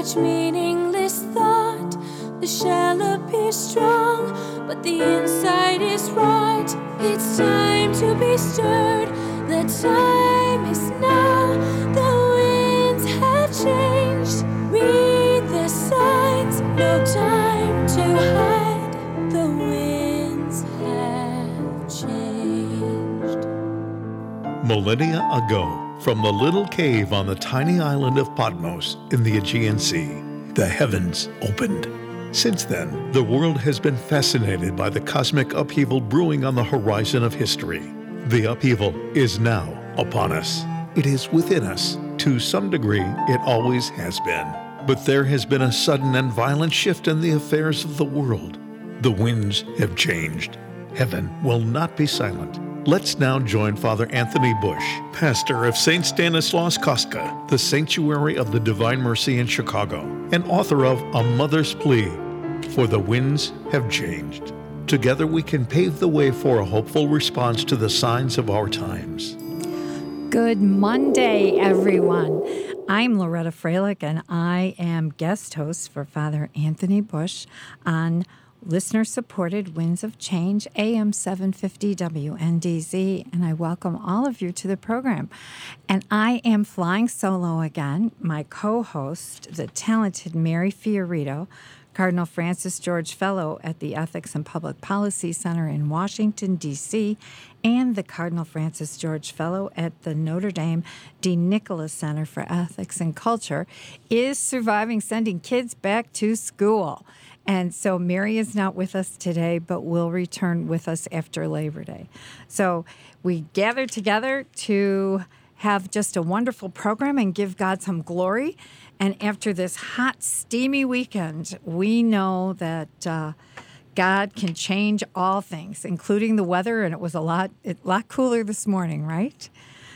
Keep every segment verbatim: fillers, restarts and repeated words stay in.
each meaningless thought. The shell appears strong, but the inside is rot. It's time to be stirred. The time is now. The winds have changed. Read the signs. No time to hide. The winds have changed. Millennia ago, from the little cave on the tiny island of Patmos in the Aegean Sea, the heavens opened. Since then, the world has been fascinated by the cosmic upheaval brewing on the horizon of history. The upheaval is now upon us. It is within us. To some degree, it always has been. But there has been a sudden and violent shift in the affairs of the world. The winds have changed. Heaven will not be silent. Let's now join Father Anthony Bush, pastor of Saint Stanislaus Kostka, the Sanctuary of the Divine Mercy in Chicago, and author of A Mother's Plea, For the Winds Have Changed. Together we can pave the way for a hopeful response to the signs of our times. Good Monday, everyone. I'm Loretta Freilich, and I am guest host for Father Anthony Bush on listener-supported Winds of Change, A M seven fifty W N D Z, and I welcome all of you to the program. And I am flying solo again. My co-host, the talented Mary Fiorito, Cardinal Francis George Fellow at the Ethics and Public Policy Center in Washington, D C, and the Cardinal Francis George Fellow at the Notre Dame De Nicola Center for Ethics and Culture, is surviving sending kids back to school. And so Mary is not with us today, but will return with us after Labor Day. So we gathered together to have just a wonderful program and give God some glory. And after this hot, steamy weekend, we know that uh, God can change all things, including the weather. And it was a lot, a lot cooler this morning, right?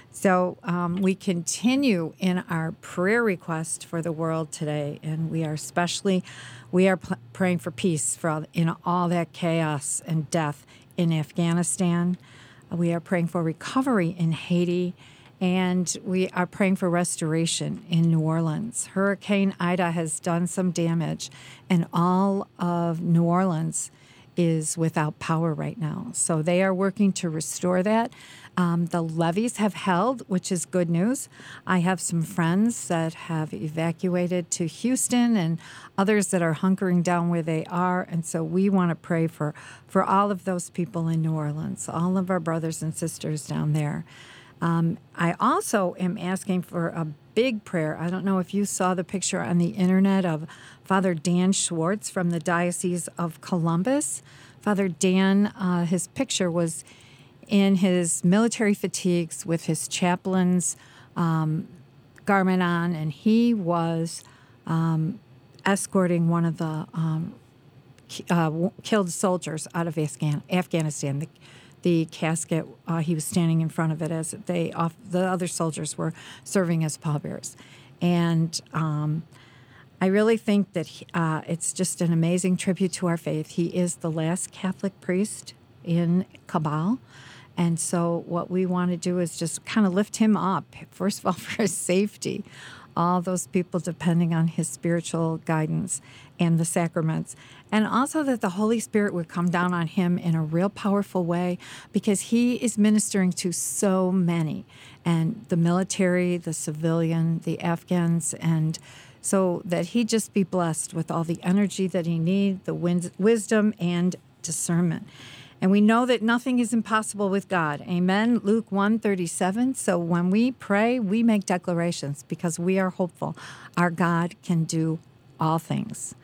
So um, we continue in our prayer request for the world today, and we are especially, we are p- praying for peace for all, in all that chaos and death in Afghanistan. We are praying for recovery in Haiti, and we are praying for restoration in New Orleans. Hurricane Ida has done some damage, and all of New Orleans is without power right now. So they are working to restore that. Um, the levees have held, which is good news. I have some friends that have evacuated to Houston and others that are hunkering down where they are. And so we want to pray for, for all of those people in New Orleans, all of our brothers and sisters down there. Um, I also am asking for a big prayer. I don't know if you saw the picture on the internet of Father Dan Schwartz from the Diocese of Columbus. Father Dan, uh, his picture was in his military fatigues with his chaplain's um, garment on, and he was um, escorting one of the um, uh, killed soldiers out of Afghan- Afghanistan. The, the casket, uh, he was standing in front of it as they off, the other soldiers were serving as pallbearers. And um, I really think that he, uh, it's just an amazing tribute to our faith. He is the last Catholic priest in Kabul. And so what we want to do is just kind of lift him up, first of all, for his safety, all those people depending on his spiritual guidance and the sacraments, and also that the Holy Spirit would come down on him in a real powerful way, because he is ministering to so many, and the military, the civilian, the Afghans, and so that he just be blessed with all the energy that he needs, the wins- wisdom and discernment. And we know that nothing is impossible with God. Amen. Luke one thirty-seven. So when we pray, we make declarations because we are hopeful. Our God can do all things.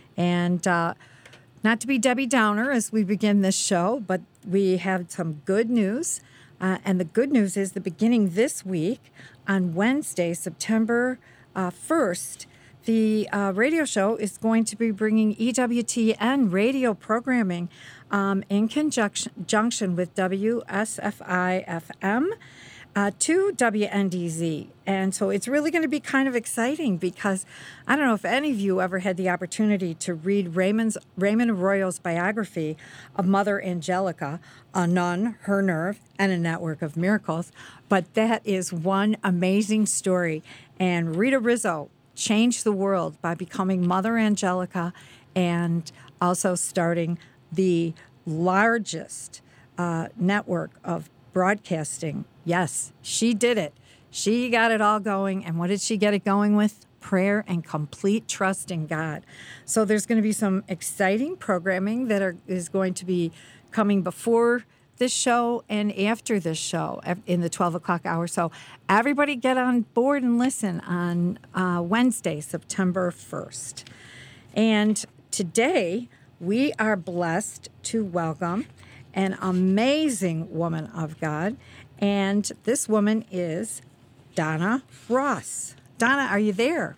And uh, not to be Debbie Downer as we begin this show, but we have some good news. Uh, and the good news is the beginning this week, on Wednesday, September uh, first, the uh, radio show is going to be bringing E W T N radio programming um, in conjunction, conjunction with W S F I F M uh, to W N D Z. And so it's really going to be kind of exciting because I don't know if any of you ever had the opportunity to read Raymond's, Raymond Arroyo's biography of Mother Angelica, a nun, her nerve, and a network of miracles. But that is one amazing story. And Rita Rizzo change the world by becoming Mother Angelica and also starting the largest uh, network of broadcasting. Yes, she did it. She got it all going. And what did she get it going with? Prayer and complete trust in God. So there's going to be some exciting programming that are, is going to be coming before this show and after this show in the twelve o'clock hour. So everybody get on board and listen on uh, Wednesday, September first. And today we are blessed to welcome an amazing woman of God. And this woman is Donna Ross. Donna, are you there?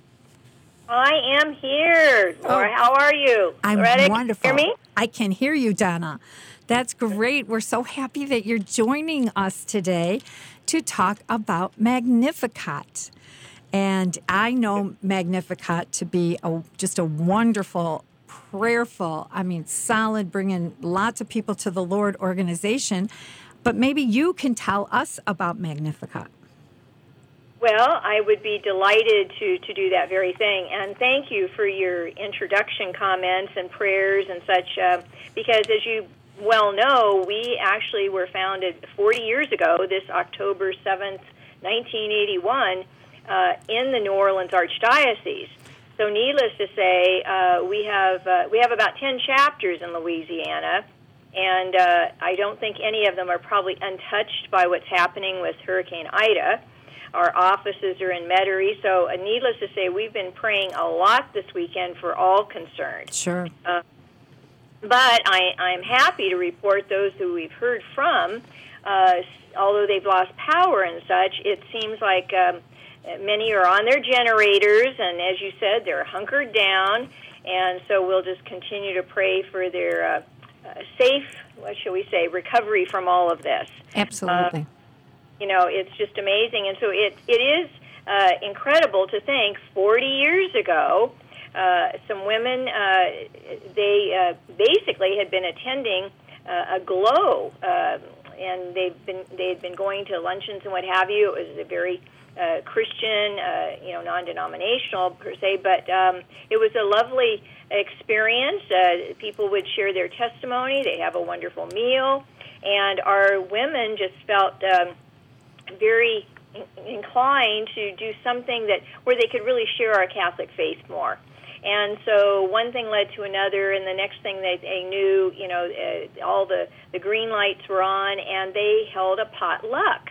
I am here. Laura, Oh. how are you? I'm Ready? wonderful. Hear me? I can hear you, Donna. That's great. We're so happy that you're joining us today to talk about Magnificat. And I know Magnificat to be a, just a wonderful, prayerful, I mean, solid, bringing lots of people to the Lord organization. But maybe you can tell us about Magnificat. Well, I would be delighted to, to do that very thing. And thank you for your introduction comments and prayers and such, uh, because as you well know, we actually were founded forty years ago, this October seventh, nineteen eighty-one, uh, in the New Orleans Archdiocese. So needless to say, uh, we have uh, we have about ten chapters in Louisiana, and uh, I don't think any of them are probably untouched by what's happening with Hurricane Ida. Our offices are in Metairie, so uh, needless to say, we've been praying a lot this weekend for all concerned. Sure. Uh, but I, I'm happy to report those who we've heard from, uh, although they've lost power and such, it seems like um, many are on their generators, and as you said, they're hunkered down, and so we'll just continue to pray for their uh, uh, safe, what shall we say, recovery from all of this. Absolutely. Uh, you know, it's just amazing, and so it it is uh, incredible to think forty years ago, uh, some women, uh, they uh, basically had been attending uh, a glow, uh, and they've been they had been going to luncheons and what have you. It was a very uh, Christian, uh, you know, non-denominational per se, but um, it was a lovely experience. Uh, people would share their testimony. They have a wonderful meal, and our women just felt um, very inclined to do something that where they could really share our Catholic faith more. And so one thing led to another, and the next thing they, they knew, you know, uh, all the, the green lights were on, and they held a potluck.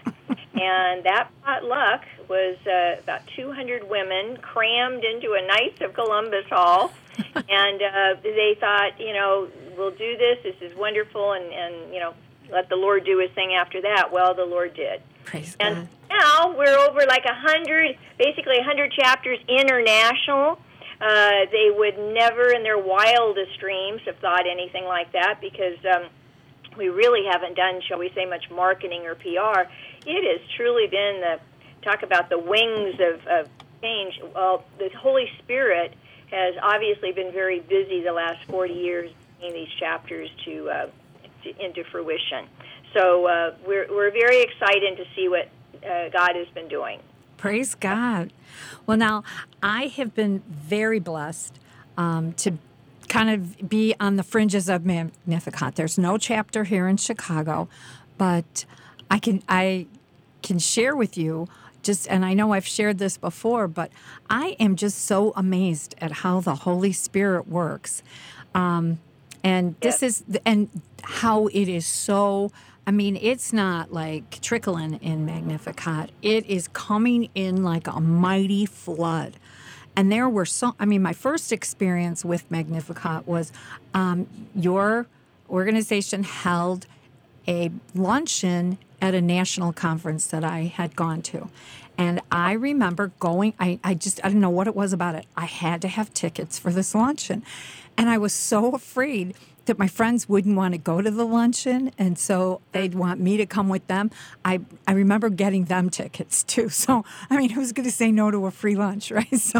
And that potluck was uh, about two hundred women crammed into a Knights of Columbus hall. And uh, they thought, you know, we'll do this. This is wonderful, and, and, you know, let the Lord do his thing after that. Well, the Lord did. Praise and God. Now we're over like a hundred, basically a hundred chapters international. Uh, they would never in their wildest dreams have thought anything like that because um, we really haven't done, shall we say, much marketing or P R. It has truly been the, talk about the wings of, of change. Well, the Holy Spirit has obviously been very busy the last forty years bringing these chapters to, uh, to into fruition. So uh, we're we're very excited to see what uh, God has been doing. Praise God. Well, now, I have been very blessed um, to kind of be on the fringes of Magnificat. There's no chapter here in Chicago, but I can I can share with you just, and I know I've shared this before, but I am just so amazed at how the Holy Spirit works. Um, and this Yes. is, and how it is so, I mean, it's not like trickling in Magnificat. It is coming in like a mighty flood. And there were so, I mean, my first experience with Magnificat was um, your organization held a luncheon at a national conference that I had gone to. And I remember going, I, I just, I didn't know what it was about it. I had to have tickets for this luncheon. And I was so afraid that my friends wouldn't want to go to the luncheon, and so they'd want me to come with them. I, I remember getting them tickets, too. So, I mean, who's going to say no to a free lunch, right? So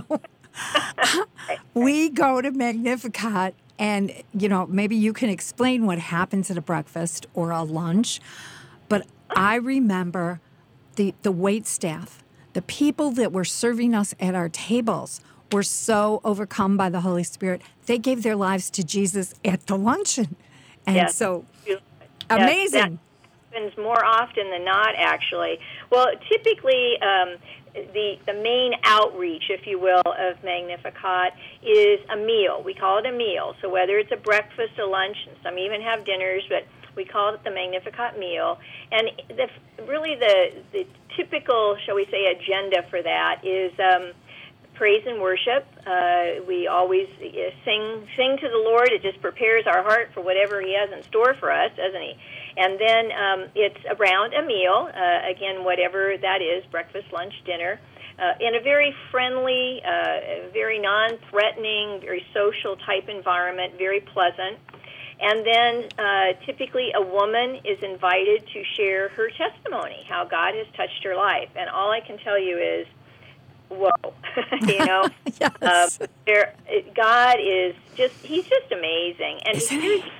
we go to Magnificat, and, you know, maybe you can explain what happens at a breakfast or a lunch, but I remember the, the wait staff, the people that were serving us at our tables were so overcome by the Holy Spirit, they gave their lives to Jesus at the luncheon. And Yes. so, Yes, amazing. That happens more often than not, actually. Well, typically, um, the the main outreach, if you will, of Magnificat is a meal. We call it a meal. So whether it's a breakfast, a lunch, and some even have dinners, but we call it the Magnificat meal. And the, really the, the typical, shall we say, agenda for that is um, praise and worship. Uh, we always uh, sing sing to the Lord. It just prepares our heart for whatever He has in store for us, doesn't He? And then um, it's around a meal, uh, again, whatever that is, breakfast, lunch, dinner, uh, in a very friendly, uh, very non-threatening, very social type environment, very pleasant. And then uh, typically a woman is invited to share her testimony, how God has touched her life. And all I can tell you is, whoa, you know, Yes. um, there, God is just, He's just amazing. And Isn't He's, he?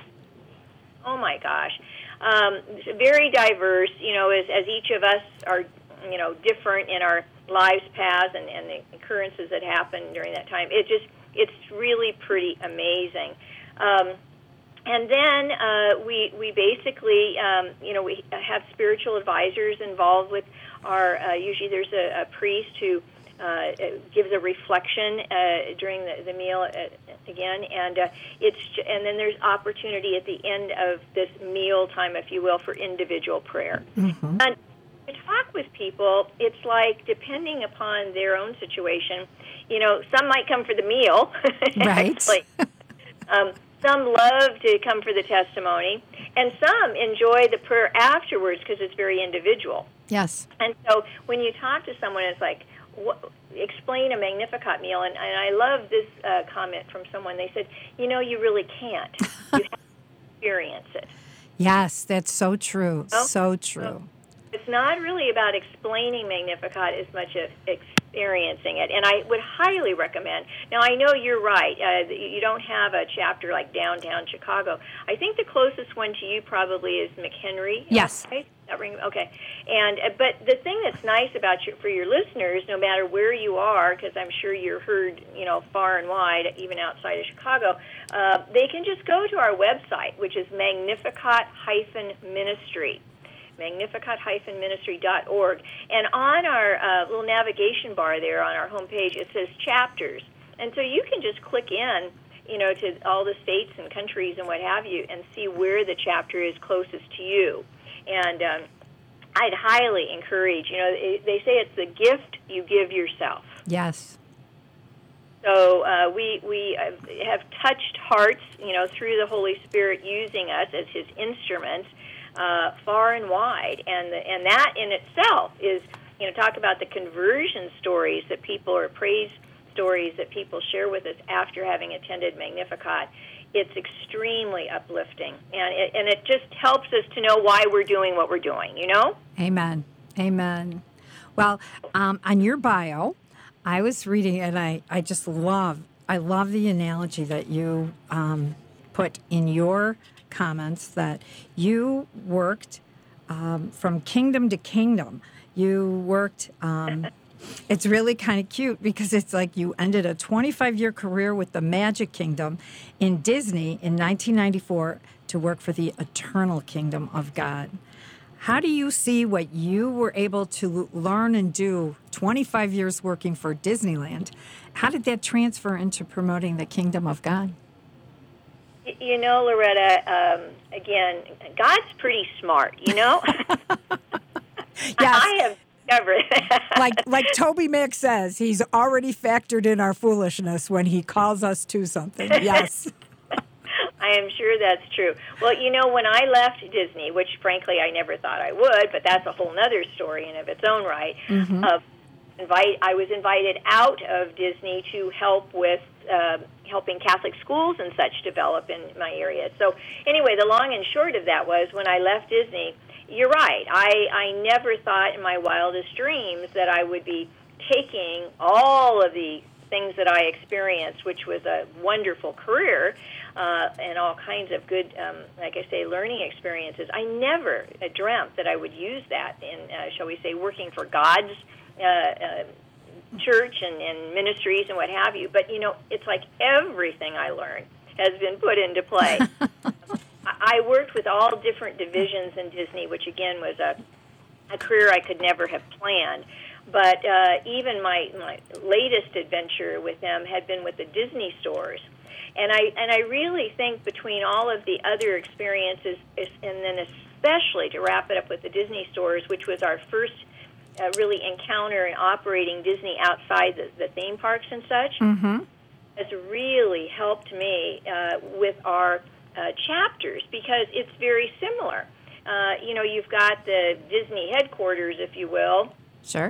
oh my gosh, um, very diverse, you know, as, as each of us are, you know, different in our lives paths and, and the occurrences that happen during that time. It just, it's really pretty amazing. Um, and then uh, we we basically, um, you know, we have spiritual advisors involved with our, uh, usually there's a, a priest who uh, gives a reflection uh, during the, the meal uh, again, and uh, it's and then there's opportunity at the end of this meal time, if you will, for individual prayer. Mm-hmm. And to talk with people, it's like depending upon their own situation, you know, some might come for the meal, Right. actually. Um, some love to come for the testimony, and some enjoy the prayer afterwards because it's very individual. Yes. And so when you talk to someone, it's like, what, explain a Magnificat meal. And, and I love this uh, comment from someone. They said, you know, you really can't. You have to experience it. Yes, that's so true. Oh, So true. It's not really about explaining Magnificat as much as experiencing it, and I would highly recommend. Now, I know you're right. Uh, you don't have a chapter like downtown Chicago. I think the closest one to you probably is McHenry. Yes. Right? That ring, okay. And uh, but the thing that's nice about your, for your listeners, no matter where you are, because I'm sure you're heard, you know, far and wide, even outside of Chicago, uh, they can just go to our website, which is Magnificat Ministry. magnificat ministry dot org. And on our uh, little navigation bar there on our homepage, it says chapters. And so you can just click in, you know, to all the states and countries and what have you and see where the chapter is closest to you. And um, I'd highly encourage, you know, they say it's the gift you give yourself. Yes. So uh, we we have touched hearts, you know, through the Holy Spirit using us as His instruments uh, far and wide, and the, and that in itself is, you know, talk about the conversion stories that people or praise stories that people share with us after having attended Magnificat. It's extremely uplifting, and it, and it just helps us to know why we're doing what we're doing. You know. Amen. Amen. Well, um, on your bio, I was reading, and I, I just love, I love the analogy that you um, put in your comments that you worked um, from kingdom to kingdom. You worked, um, it's really kind of cute because it's like you ended a twenty-five-year career with the Magic Kingdom in Disney in nineteen ninety-four to work for the Eternal Kingdom of God. How do you see what you were able to learn and do twenty-five years working for Disneyland? How did that transfer into promoting the kingdom of God? You know, Loretta, um, again, God's pretty smart, you know? Yes. I have discovered like like Toby Mac says, he's already factored in our foolishness when he calls us to something. Yes. I am sure that's true. Well, you know, when I left Disney, which frankly I never thought I would, but that's a whole other story in of its own right, Mm-hmm. uh, invite, I was invited out of Disney to help with uh, helping Catholic schools and such develop in my area. So anyway, the long and short of that was when I left Disney, you're right, I, I never thought in my wildest dreams that I would be taking all of the things that I experienced, which was a wonderful career, uh, and all kinds of good, um, like I say, learning experiences. I never uh, dreamt that I would use that in, uh, shall we say, working for God's uh, uh, church and, and ministries and what have you. But, you know, it's like everything I learned has been put into play. I worked with all different divisions in Disney, which, again, was a, a career I could never have planned. But uh, even my, my latest adventure with them had been with the Disney stores. And I and I really think between all of the other experiences, and then especially to wrap it up with the Disney stores, which was our first uh, really encounter in operating Disney outside the, the theme parks and such, Mm-hmm. has really helped me uh, with our uh, chapters because it's very similar. Uh, you know, you've got the Disney headquarters, if you will, Sure.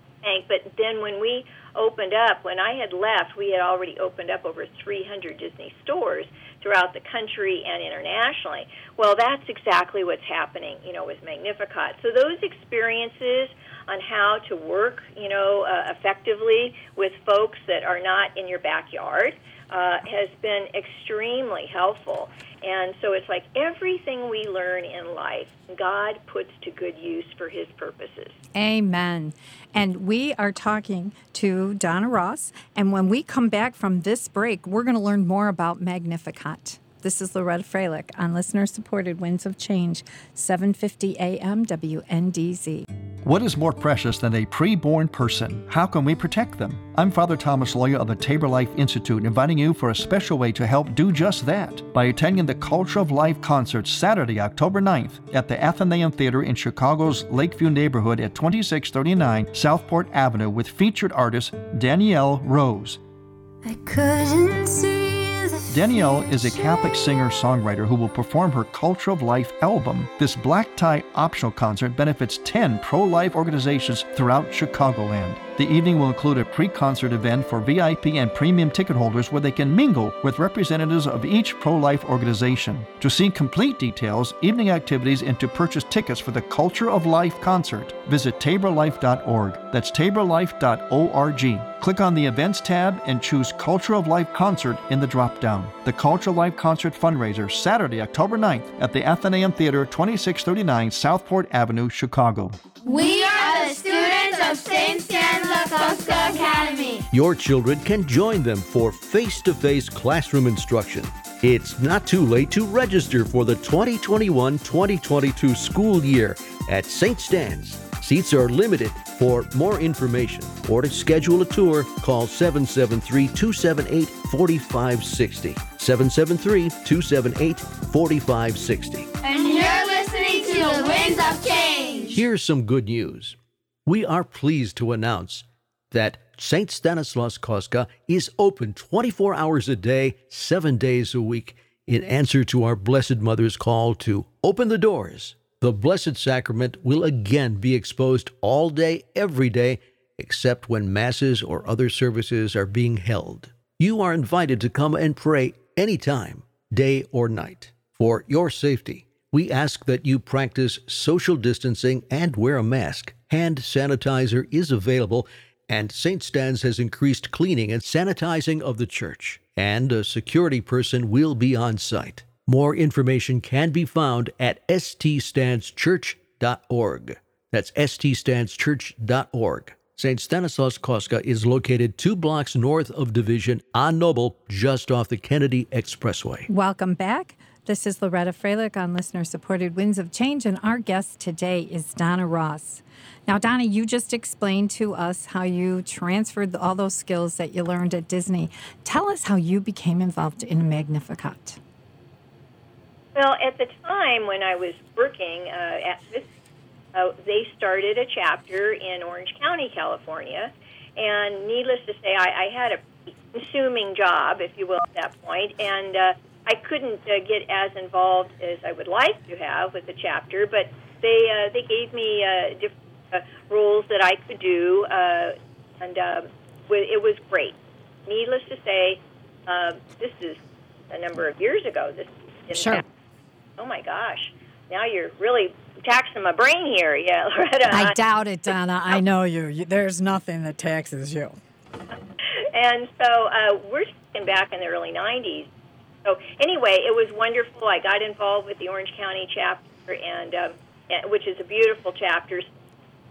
but then when we opened up, when I had left, we had already opened up over three hundred Disney stores throughout the country and internationally. Well, that's exactly what's happening, you know, with Magnificat. So those experiences on how to work, you know, uh, effectively with folks that are not in your backyard uh, has been extremely helpful. And so it's like everything we learn in life, God puts to good use for his purposes. Amen. And we are talking to Donna Ross. And when we come back from this break, we're going to learn more about Magnificat. This is Loretta Freilich on listener-supported Winds of Change, seven fifty A M W N D Z. What is more precious than a pre-born person? How can we protect them? I'm Father Thomas Loya of the Tabor Life Institute, inviting you for a special way to help do just that by attending the Culture of Life concert Saturday, October ninth at the Athenaeum Theater in Chicago's Lakeview neighborhood at twenty-six thirty-nine Southport Avenue with featured artist Danielle Rose. I couldn't see. Danielle is a Catholic singer-songwriter who will perform her Culture of Life album. This black tie optional concert benefits ten pro-life organizations throughout Chicagoland. The evening will include a pre-concert event for V I P and premium ticket holders where they can mingle with representatives of each pro-life organization. To see complete details, evening activities, and to purchase tickets for the Culture of Life concert, visit tabor life dot org. That's tabor life dot org. Click on the Events tab and choose Culture of Life Concert in the drop-down. The Culture of Life Concert fundraiser, Saturday, October ninth at the Athenaeum Theater, twenty-six thirty-nine Southport Avenue, Chicago. We are the students of Saint Stan's Lakosska Academy. Your children can join them for face-to-face classroom instruction. It's not too late to register for the twenty twenty-one twenty twenty-two school year at Saint Stan's. Seats are limited. For more information or to schedule a tour, call seven seven three, two seven eight, four five six zero. seven seven three, two seven eight, four five six zero. And you're listening to the Winds of Change. Here's some good news. We are pleased to announce that Saint Stanislaus Kostka is open twenty-four hours a day, seven days a week, in answer to our Blessed Mother's call to open the doors. The Blessed Sacrament will again be exposed all day, every day, except when Masses or other services are being held. You are invited to come and pray anytime, day or night. For your safety, we ask that you practice social distancing and wear a mask. Hand sanitizer is available, and Saint Stan's has increased cleaning and sanitizing of the church, and a security person will be on site. More information can be found at s t stans church dot org. That's s t stans church dot org. Saint Stanislaus Kostka is located two blocks north of Division on Noble, just off the Kennedy Expressway. Welcome back. This is Loretta Freilich on listener-supported Winds of Change, and our guest today is Donna Ross. Now, Donna, you just explained to us how you transferred all those skills that you learned at Disney. Tell us how you became involved in Magnificat. Well, at the time when I was working uh, at this, uh, they started a chapter in Orange County, California, and needless to say, I, I had a consuming job, if you will, at that point, and uh, I couldn't uh, get as involved as I would like to have with the chapter, but they uh, they gave me uh, different uh, roles that I could do, uh, and uh, it was great. Needless to say, uh, this is a number of years ago. This didn't Sure. happen. Oh, my gosh. Now you're really taxing my brain here. Yeah, Loretta. I doubt it, Donna. I know you. you. There's nothing that taxes you. And so uh, we're talking back in the early nineties. So anyway, it was wonderful. I got involved with the Orange County chapter, and um, which is a beautiful chapter.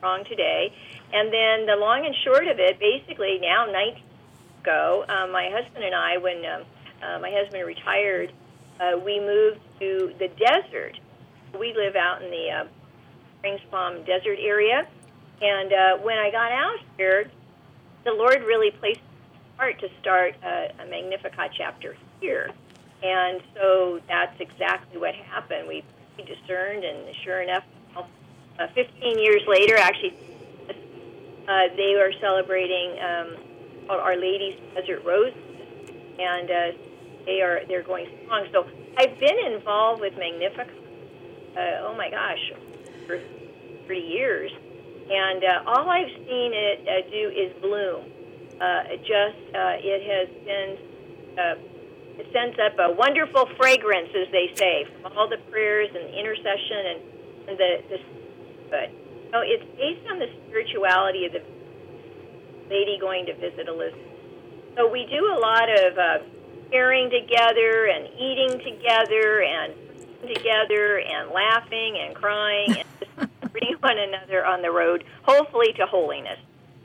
strong today. And then the long and short of it, basically now nineteen years ago, um, my husband and I, when um, uh, my husband retired, uh, we moved to the desert. We live out in the uh, Springs Palm desert area. And uh, when I got out here, the Lord really placed my heart to start uh, a Magnificat chapter here. And so that's exactly what happened. We discerned, and sure enough, uh, fifteen years later, actually, uh, they are celebrating um, Our Lady's Desert Roses, and uh, they are they're going strong. So I've been involved with Magnificat, uh, oh my gosh, for thirty years, and uh, all I've seen it uh, do is bloom. Uh, it just uh, it has been. Uh, It sends up a wonderful fragrance, as they say, from all the prayers and the intercession and, and the, the but so it's based on the spirituality of the lady going to visit Elizabeth. So we do a lot of uh, sharing together and eating together and together and laughing and crying and just bringing one another on the road, hopefully to holiness.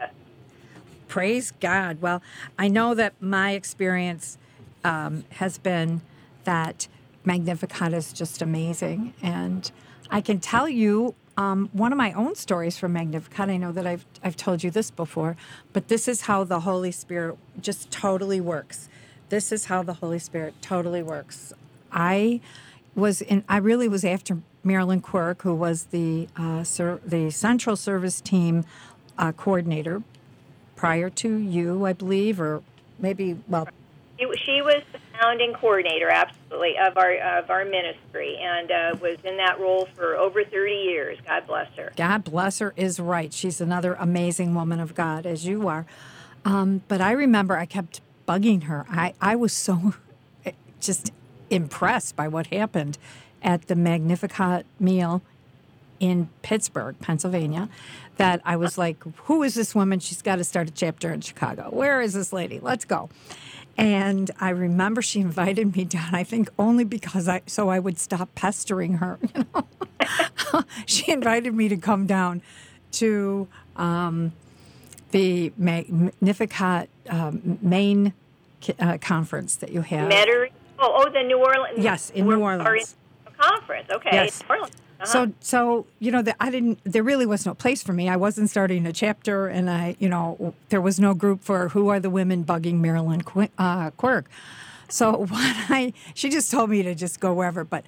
Praise God. Well, I know that my experience Um, has been that Magnificat is just amazing. And I can tell you um, one of my own stories from Magnificat. I know that I've, I've told you this before, but this is how the Holy Spirit just totally works. This is how the Holy Spirit totally works. I was in, I really was after Marilyn Quirk, who was the, uh, ser- the Central Service Team uh, coordinator prior to you, I believe, or maybe, well, She was the founding coordinator, absolutely, of our of our ministry, and uh, was in that role for over thirty years. God bless her. God bless her is right. She's another amazing woman of God, as you are. Um, but I remember I kept bugging her. I, I was so just impressed by what happened at the Magnificat meal in Pittsburgh, Pennsylvania, that I was like, who is this woman? She's got to start a chapter in Chicago. Where is this lady? Let's go. And I remember she invited me down, I think only because I, so I would stop pestering her, you know. She invited me to come down to um, the Magnificat um, main uh, conference that you have. Metairie? Oh, oh, the New Orleans. Yes, in New Orleans. Conference, okay. Yes. New Orleans. Uh-huh. So, so you know, the, I didn't. There really was no place for me. I wasn't starting a chapter, and I, you know, there was no group for who are the women bugging Marilyn Qu- uh, Quirk. So when I, she just told me to just go wherever, but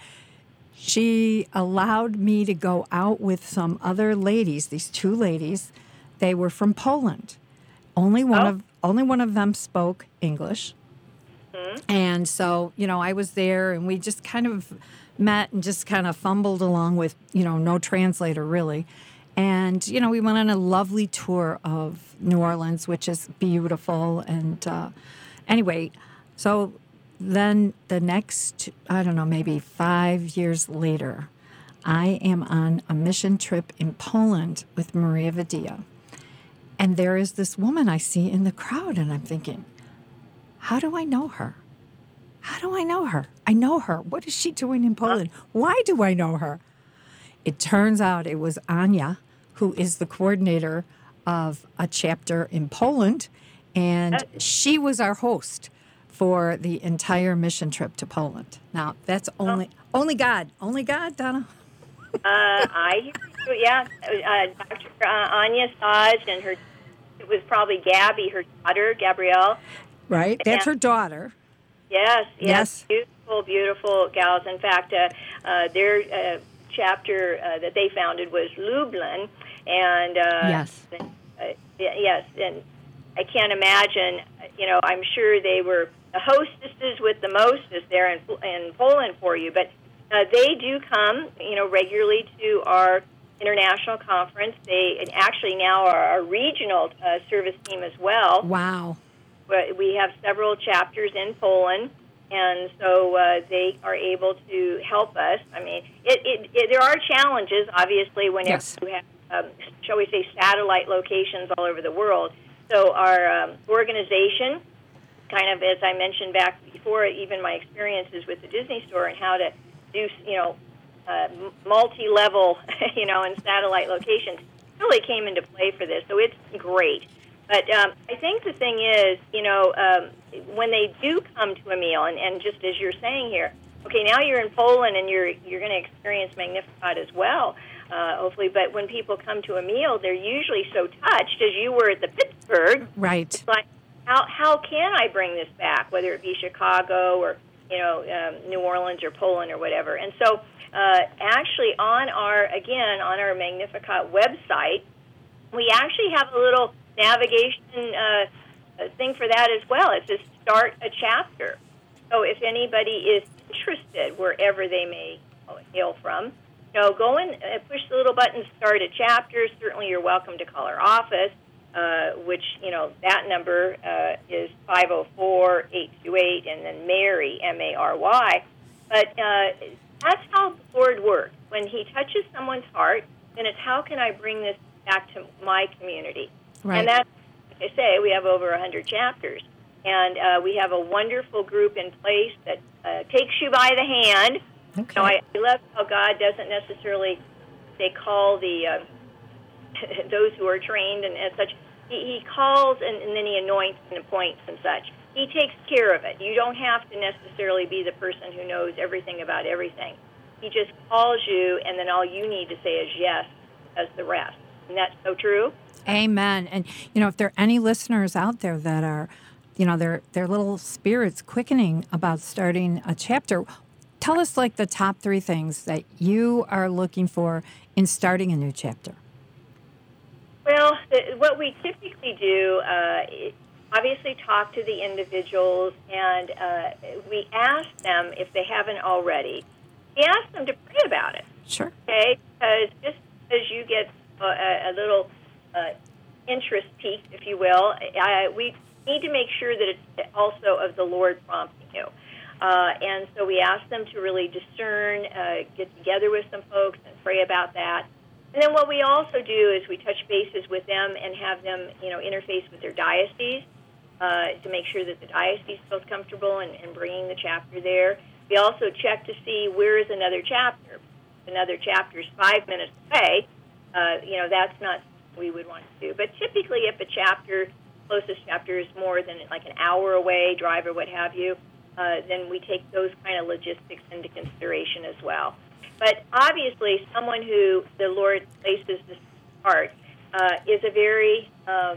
she allowed me to go out with some other ladies. These two ladies, they were from Poland. Only one oh. of only one of them spoke English, mm-hmm. and so you know, I was there, and we just kind of met and just kind of fumbled along with, you know, no translator really. And, you know, we went on a lovely tour of New Orleans, which is beautiful. And uh, anyway, so then the next, I don't know, maybe five years later, I am on a mission trip in Poland with Maria Vadia. And there is this woman I see in the crowd, and I'm thinking, how do I know her? How do I know her? I know her. What is she doing in Poland? Why do I know her? It turns out it was Anya, who is the coordinator of a chapter in Poland, and she was our host for the entire mission trip to Poland. Now, that's only oh. only God. Only God, Donna. uh, I hear you. Yeah. Uh, Doctor Uh, Anya Saj and her, it was probably Gabby, her daughter, Gabrielle. Right. That's and, her daughter. Yes, yes, yes, beautiful, beautiful gals. In fact, uh, uh, their uh, chapter uh, that they founded was Lublin, and uh, yes, uh, yes, and I can't imagine. You know, I'm sure they were the hostesses with the mostest there in, in Poland for you, but uh, they do come, you know, regularly to our international conference. They actually now are our regional uh, service team as well. Wow. We have several chapters in Poland, and so uh, they are able to help us. I mean, it, it, it, there are challenges, obviously, whenever yes. you have, um, shall we say, satellite locations all over the world. So our um, organization, kind of as I mentioned back before, even my experiences with the Disney Store and how to do, you know, uh, multi-level, you know, and satellite locations. really came into play for this, so it's great. But um, I think the thing is, you know, um, when they do come to a meal, and, and just as you're saying here, okay, now you're in Poland and you're you're going to experience Magnificat as well, uh, hopefully. But when people come to a meal, they're usually so touched, as you were at the Pittsburgh. Right. It's like, how how can I bring this back, whether it be Chicago or, you know, um, New Orleans or Poland or whatever. And so uh, actually on our, again, on our Magnificat website, we actually have a little navigation uh, thing for that as well. It says start a chapter. So if anybody is interested, wherever they may hail from, you know, go and uh, push the little button, start a chapter. Certainly you're welcome to call our office, uh, which, you know, that number uh, is five oh four, eight two eight, and then Mary, M A R Y. But uh, that's how the Lord works. When he touches someone's heart, then it's how can I bring this back to my community? Right. And that's, like I say, we have over one hundred chapters. And uh, we have a wonderful group in place that uh, takes you by the hand. Okay. You know, I, I love how God doesn't necessarily, they call the uh, those who are trained and, and such. He, he calls and, and then he anoints and appoints and such. He takes care of it. You don't have to necessarily be the person who knows everything about everything. He just calls you, and then all you need to say is yes as the rest. And that's so true. Amen. And, you know, if there are any listeners out there that are, you know, their their little spirits quickening about starting a chapter, tell us, like, the top three things that you are looking for in starting a new chapter. Well, the, what we typically do, uh, is obviously talk to the individuals, and uh, we ask them, if they haven't already, we ask them to pray about it. Sure. Okay? Because just as you get a, a little uh, interest piqued, if you will, I, we need to make sure that it's also of the Lord prompting you. Uh, and so we ask them to really discern, uh, get together with some folks and pray about that. And then what we also do is we touch bases with them and have them, you know, interface with their diocese uh, to make sure that the diocese feels comfortable in, in bringing the chapter there. We also check to see where is another chapter. If another chapter is five minutes away, uh, you know, that's not what we would want to do. But typically if a chapter, closest chapter is more than like an hour away, drive or what have you, uh, then we take those kind of logistics into consideration as well. But obviously, someone who the Lord places this heart uh, is a very, um,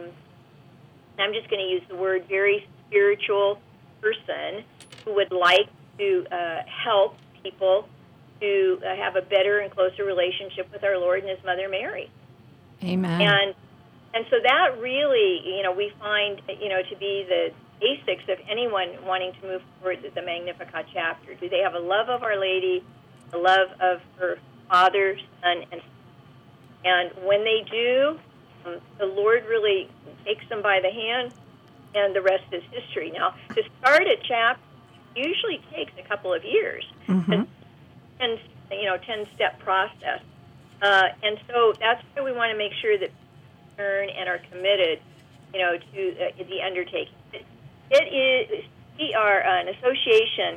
I'm just going to use the word, very spiritual person who would like to uh, help people to uh, have a better and closer relationship with our Lord and His Mother Mary. Amen. And and so that really, you know, we find, you know, to be the basics of anyone wanting to move forward with the Magnificat chapter. Do they have a love of Our Lady, the love of her Father, Son, and and when they do, um, the Lord really takes them by the hand, and the rest is history. Now, to start a chapter usually takes a couple of years, Mm-hmm. and you know, ten-step process, uh, and so that's why we want to make sure that we learn and are committed, you know, to uh, the undertaking. It, it is we are an association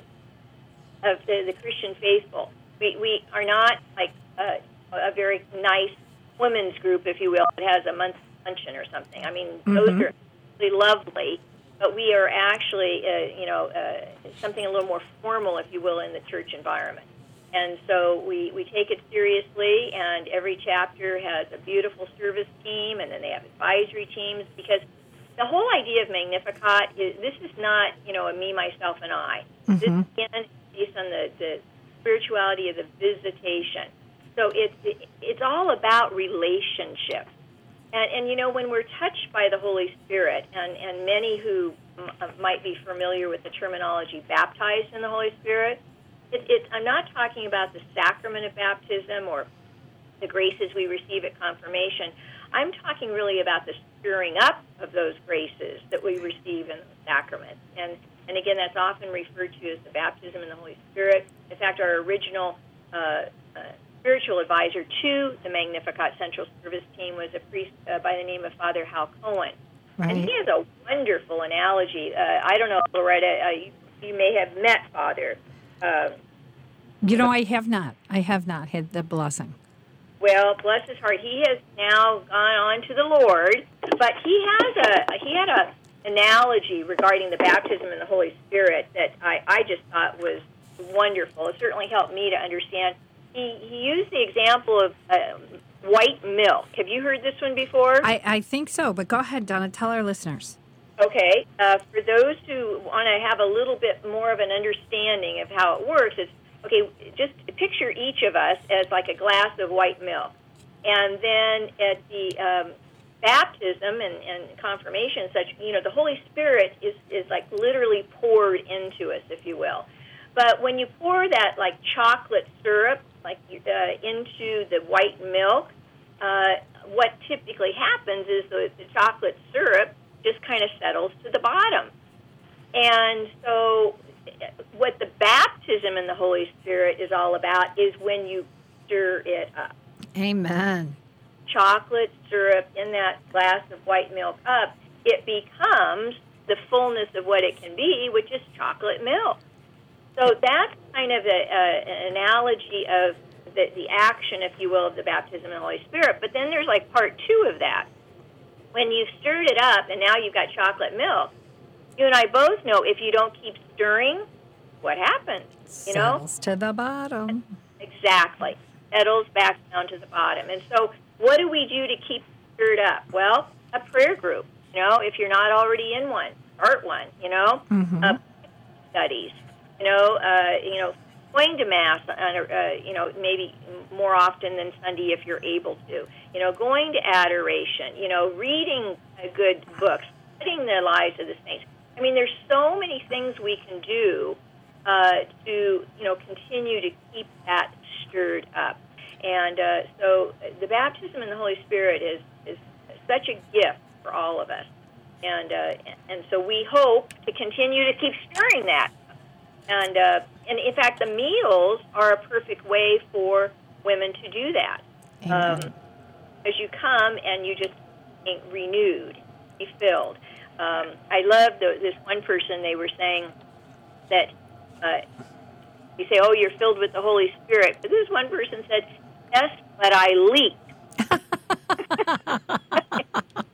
of the, the Christian faithful. We we are not like a, a very nice women's group, if you will. It has a monthly luncheon or something. I mean, mm-hmm. those are really lovely, but we are actually, uh, you know, uh, something a little more formal, if you will, in the church environment. And so we, we take it seriously, and every chapter has a beautiful service team, and then they have advisory teams, because the whole idea of Magnificat is this is not, you know, a me, myself, and I. Mm-hmm. This, again, is based on the, the spirituality of the visitation. So it's it, it's all about relationship. And, and, you know, when we're touched by the Holy Spirit, and, and many who m- might be familiar with the terminology baptized in the Holy Spirit, it, it, I'm not talking about the sacrament of baptism or the graces we receive at confirmation. I'm talking really about the stirring up of those graces that we receive in the sacrament. And, and again, that's often referred to as the baptism in the Holy Spirit. In fact, our original uh, uh, spiritual advisor to the Magnificat Central Service team was a priest uh, by the name of Father Hal Cohen. Right. And he has a wonderful analogy. Uh, I don't know, Loretta, uh, you, you may have met Father. Uh, You know, I have not. I have not had the blessing. Well, bless his heart, he has now gone on to the Lord, but he has a he had a analogy regarding the baptism in the Holy Spirit that I, I just thought was wonderful. It certainly helped me to understand. He, he used the example of um, white milk. Have you heard this one before? I, I think so, but go ahead, Donna. Tell our listeners. Okay. Uh, for those who want to have a little bit more of an understanding of how it works, it's, okay, just picture each of us as like a glass of white milk. And then at the um, baptism and, and confirmation and such, you know, the Holy Spirit is, is like literally poured into us, if you will. But when you pour that like chocolate syrup like uh, into the white milk, uh, what typically happens is the, the chocolate syrup just kind of settles to the bottom. And so what the baptism in the Holy Spirit is all about is when you stir it up. Amen. Chocolate syrup in that glass of white milk up, it becomes the fullness of what it can be, which is chocolate milk. So that's kind of a, a, an analogy of the, the action, if you will, of the baptism in the Holy Spirit. But then there's like part two of that. When you've stirred it up and now you've got chocolate milk, you and I both know if you don't keep stirring, what happens? You know, settles to the bottom. Exactly. Settles back down to the bottom. And so what do we do to keep stirred up? Well, a prayer group. You know, if you're not already in one, start one, you know. Mm-hmm. Uh, studies. You know, uh, you know, going to Mass, uh, you know, maybe more often than Sunday if you're able to. You know, going to adoration, you know, reading uh, good books, studying the lives of the saints. I mean, there's so many things we can do uh, to, you know, continue to keep that stirred up. And uh, so the baptism in the Holy Spirit is, is such a gift for all of us. And, uh, and so we hope to continue to keep stirring that. And, uh, and in fact, the meals are a perfect way for women to do that. Um, as you come and you just get renewed, be filled. Um, I love the, this one person, they were saying that uh, you say, oh, you're filled with the Holy Spirit. But this one person said, yes, but I leak.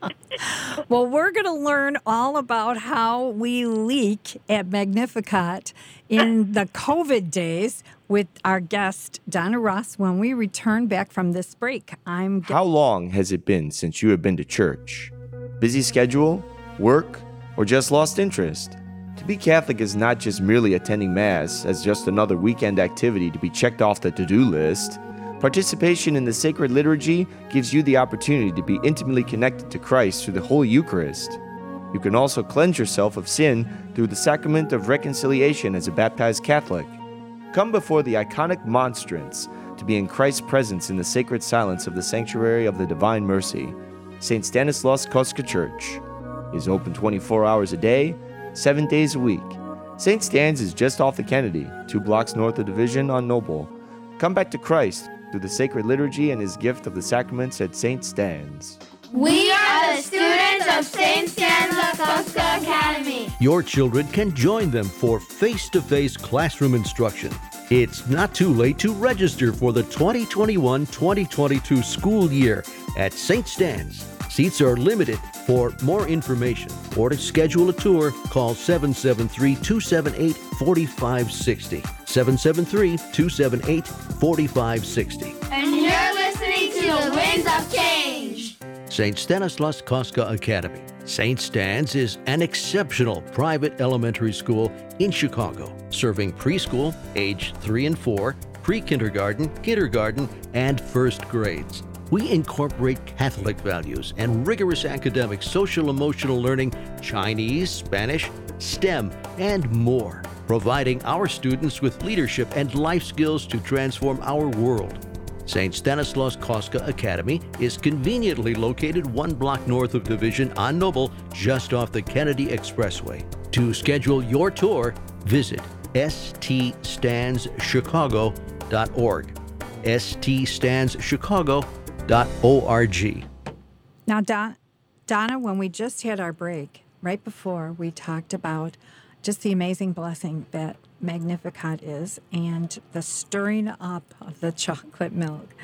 Well, we're going to learn all about how we leak at Magnificat in the COVID days with our guest, Donna Ross, when we return back from this break. I'm. How long has it been since you have been to church? Busy schedule, work, or just lost interest? To be Catholic is not just merely attending Mass as just another weekend activity to be checked off the to-do list. Participation in the sacred liturgy gives you the opportunity to be intimately connected to Christ through the Holy Eucharist. You can also cleanse yourself of sin through the sacrament of reconciliation as a baptized Catholic. Come before the iconic monstrance to be in Christ's presence in the sacred silence of the Sanctuary of the Divine Mercy. Saint Stanislaus Kostka Church is open twenty-four hours a day, seven days a week. Saint Stan's is just off the Kennedy, two blocks north of Division on Noble. Come back to Christ through the sacred liturgy and his gift of the sacraments at Saint Stan's. We are the students of Saint Stanislaus Kostka Academy. Your children can join them for face-to-face classroom instruction. It's not too late to register for the twenty twenty-one twenty twenty-two school year at Saint Stan's. Seats are limited. For more information or to schedule a tour, call seven seven three, two seven eight, four five six zero. seven seven three, two seven eight, four five six zero. And you're listening to the Winds of Change. Saint Stanislaus Kostka Academy. Saint Stan's is an exceptional private elementary school in Chicago, serving preschool, age three and four, pre-kindergarten, kindergarten, and first grades. We incorporate Catholic values and rigorous academic social-emotional learning, Chinese, Spanish, STEM, and more, providing our students with leadership and life skills to transform our world. Saint Stanislaus Kostka Academy is conveniently located one block north of Division on Noble, just off the Kennedy Expressway. To schedule your tour, visit s t stands chicago dot org. s t stands chicago dot org. Now, Don, Donna, when we just had our break, right before, we talked about just the amazing blessing that Magnificat is and the stirring up of the chocolate milk.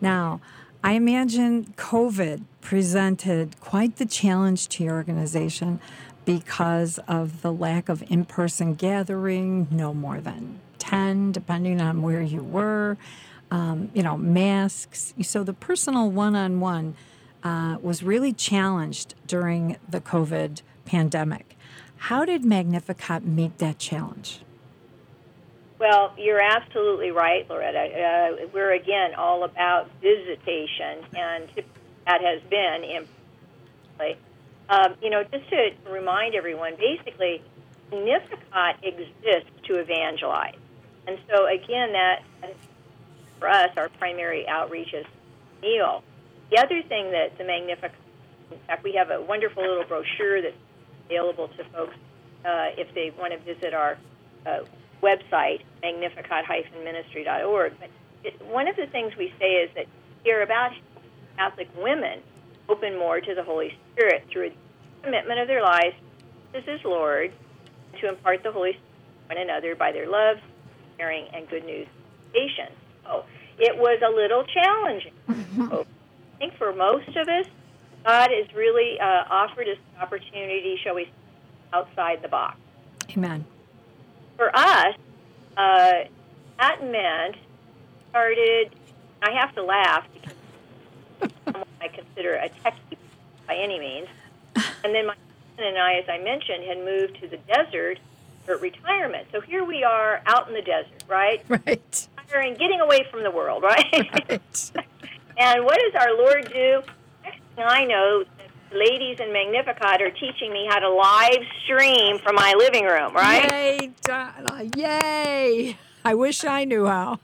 Now, I imagine COVID presented quite the challenge to your organization because of the lack of in-person gathering, no more than ten, depending on where you were, um, you know, masks. So the personal one-on-one uh, was really challenged during the COVID pandemic. How did Magnificat meet that challenge? Well, you're absolutely right, Loretta. Uh, we're, again, all about visitation, and that has been in play. Um, you know, just to remind everyone, basically, Magnificat exists to evangelize. And so, again, that, for us, our primary outreach is meal. The other thing that the Magnificat, in fact, we have a wonderful little brochure that's available to folks uh, if they want to visit our uh, website, magnificat dash ministry dot org. But it, one of the things we say is that we're about Catholic women open more to the Holy Spirit through a commitment of their lives to His Lord, to impart the Holy Spirit to one another by their love, sharing, and good news patience. So it was a little challenging. So I think for most of us, God has really uh, offered us an opportunity, shall we say, outside the box. Amen. For us, uh, that meant started, I have to laugh because someone I consider a techie by any means. And then my husband and I, as I mentioned, had moved to the desert for retirement. So here we are out in the desert, right? Right. And getting away from the world, right? Right. And what does our Lord do? Next thing I know, the ladies in Magnificat are teaching me how to live stream from my living room, right? Yay, Donna, yay. I wish I knew how.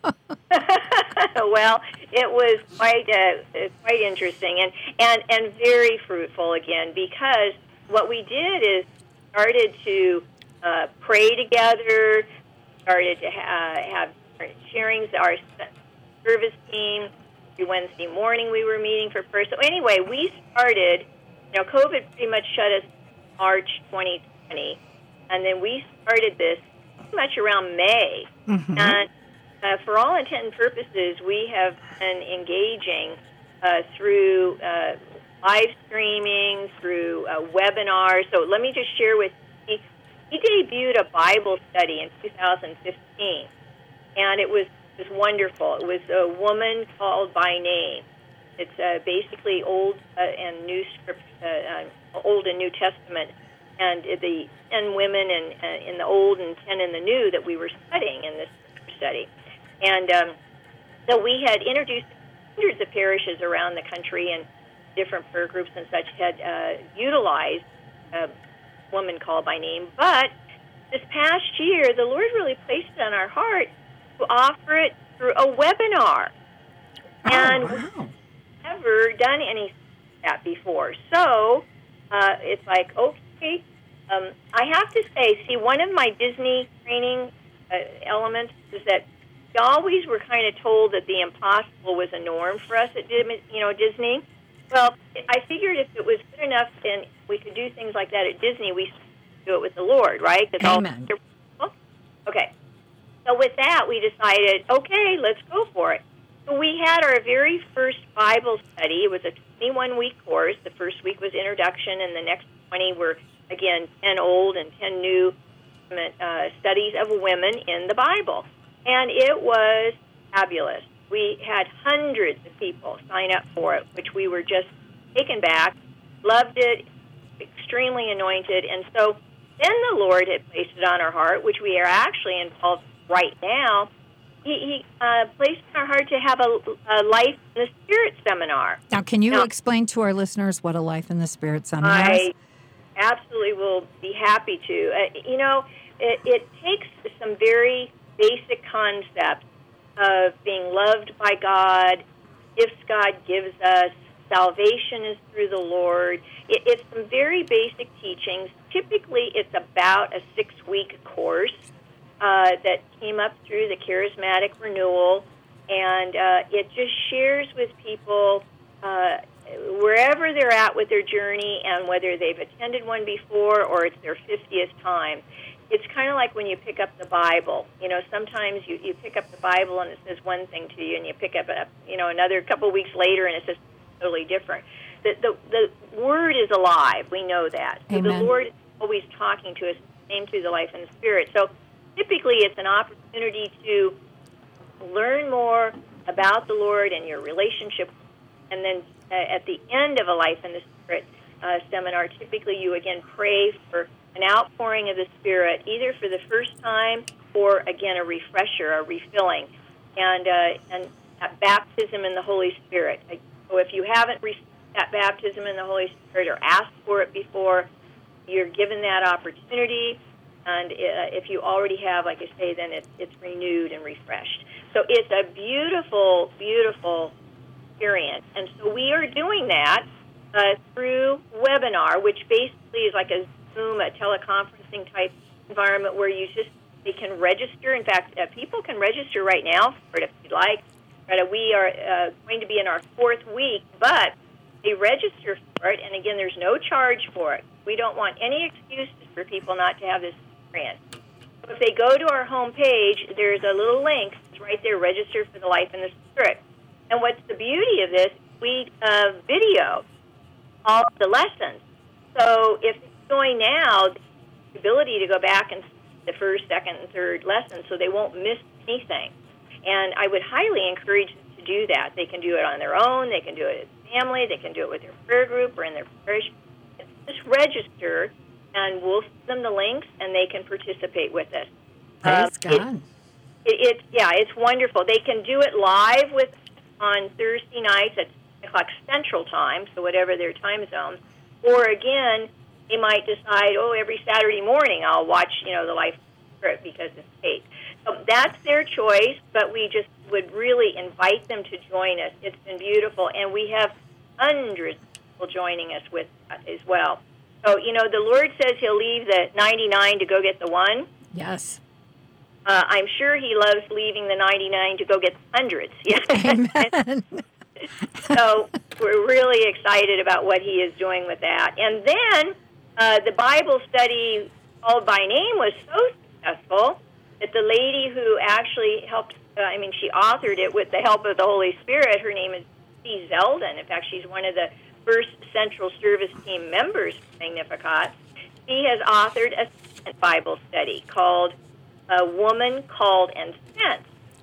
Well, it was quite uh, quite interesting and, and, and very fruitful again, because what we did is started to uh, pray together, started to ha- have hearings. Our service team, every Wednesday morning we were meeting for prayer. So anyway, we started, you know, COVID pretty much shut us March twenty twenty, and then we started this pretty much around May. Mm-hmm. And uh, for all intent and purposes, we have been engaging uh, through uh, live streaming, through uh, webinars. So let me just share with you, he debuted a Bible study in two thousand fifteen, and it was, it was wonderful. It was a woman called by name. It's uh, basically Old uh, and New Script, uh, uh, Old and New Testament, and the ten women in, uh, in the Old and ten in the New that we were studying in this study. And um, so we had introduced hundreds of parishes around the country, and different prayer groups and such had uh, utilized a woman called by name. But this past year, the Lord really placed it on our heart to offer it through a webinar. Oh, and wow. Never done anything like that before. So uh, it's like, okay, um, I have to say, see, one of my Disney training uh, elements is that we always were kind of told that the impossible was a norm for us at you know Disney. Well, I figured if it was good enough and we could do things like that at Disney, we do it with the Lord, right? Amen. All, okay. So with that, we decided, okay, let's go for it. So we had our very first Bible study. It was a twenty-one week course. The first week was introduction, and the next twenty were, again, ten old and ten new uh, studies of women in the Bible. And it was fabulous. We had hundreds of people sign up for it, which we were just taken back, loved it, extremely anointed. And so then the Lord had placed it on our heart, which we are actually involved right now. He, he uh, placed in our heart to have a, a Life in the Spirit seminar. Now, can you now, explain to our listeners what a Life in the Spirit seminar I is? absolutely will be happy to. Uh, you know, it, it takes some very basic concepts of being loved by God, gifts God gives us, salvation is through the Lord. It, it's some very basic teachings. Typically, it's about a six-week course uh, that came up through the Charismatic Renewal, and uh, it just shares with people uh, wherever they're at with their journey and whether they've attended one before or it's their fiftieth time. it's kind of like when you pick up the Bible. You know, sometimes you, you pick up the Bible and it says one thing to you, and you pick up, a, you know, another couple of weeks later and it says totally different. The, the, the Word is alive. We know that. So the Lord is always talking to us, same through the life and the Spirit. So typically it's an opportunity to learn more about the Lord and your relationship. And then uh, at the end of a Life in the Spirit uh, seminar, typically you again pray for an outpouring of the Spirit, either for the first time or, again, a refresher, a refilling, and uh, and a baptism in the Holy Spirit. So if you haven't received that baptism in the Holy Spirit or asked for it before, you're given that opportunity. And uh, if you already have, like I say, then it, it's renewed and refreshed. So it's a beautiful, beautiful experience. And so we are doing that uh, through webinar, which basically is like a Zoom, a teleconferencing type environment where you just they can register. In fact, uh, people can register right now for it if you'd like. But uh, we are uh, going to be in our fourth week, but they register for it, and again, there's no charge for it. We don't want any excuses for people not to have this experience. So if they go to our homepage, there's a little link. It's right there, register for the Life in the Spirit. And what's the beauty of this, we uh, video all of the lessons. So if they're going now, the ability to go back and see the first, second, and third lessons so they won't miss anything. And I would highly encourage them to do that. They can do it on their own. They can do it as family. They can do it with their prayer group or in their parish. Just register, and we'll send them the links, and they can participate with us. Praise uh, God. It, it, it, yeah, it's wonderful. They can do it live with on Thursday nights at ten o'clock Central Time, so whatever their time zone. Or, again, they might decide, oh, every Saturday morning I'll watch, you know, the Life Spirit because it's eight. So that's their choice, but we just would really invite them to join us. It's been beautiful, and we have hundreds of people joining us with that as well. So, you know, the Lord says he'll leave the ninety-nine to go get the one. Yes. Uh, I'm sure he loves leaving the ninety-nine to go get the hundreds. Amen. So we're really excited about what he is doing with that. And then uh, the Bible study called by name was so successful that the lady who actually helped, uh, I mean, she authored it with the help of the Holy Spirit. Her name is Dee Zeldin. In fact, she's one of the first Central Service Team members of Magnificat. She has authored a second Bible study called A Woman Called and Sent.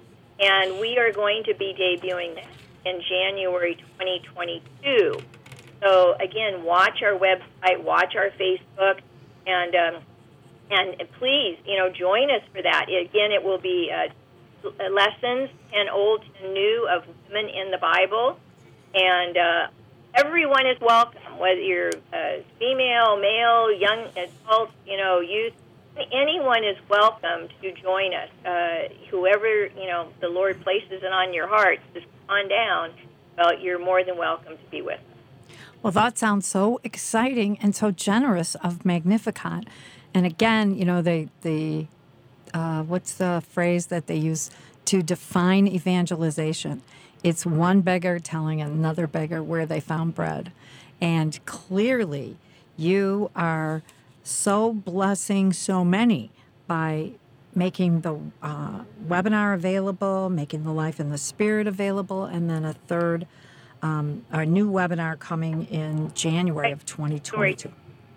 And we are going to be debuting that in January twenty twenty-two. So, again, watch our website, watch our Facebook, and um, and please, you know, join us for that. Again, it will be uh, lessons, ten old, ten new, of women in the Bible. And uh, everyone is welcome, whether you're uh, female, male, young adult, you know, youth. Anyone is welcome to join us. Uh, whoever, you know, the Lord places it on your heart, just on down. Well, you're more than welcome to be with us. Well, that sounds so exciting and so generous of Magnificat. And again, you know, the, the uh, what's the phrase that they use to define evangelization? It's one beggar telling another beggar where they found bread. And clearly, you are so blessing so many by making the uh, webinar available, making the Life in the Spirit available, and then a third, um, a new webinar coming in January of twenty twenty-two.